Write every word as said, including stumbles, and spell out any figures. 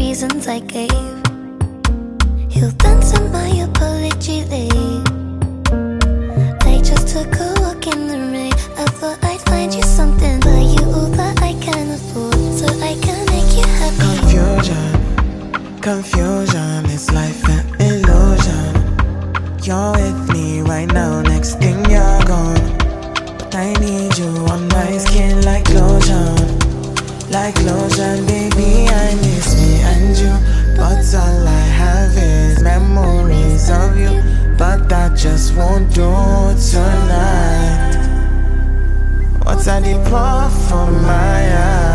reasons I gave. He'll dance on my apology late. I just took a walk in the rain. I thought I'd find you something, buy you all that I can afford, so I can make you happy. Confusion, confusion, it's life an illusion. You're with me right now, next thing you're gone. But I need you on my skin like lotion, like lotion, baby. I miss me and you, but all I have is memories of you. But that just won't do tonight. What's I did pour for my eyes?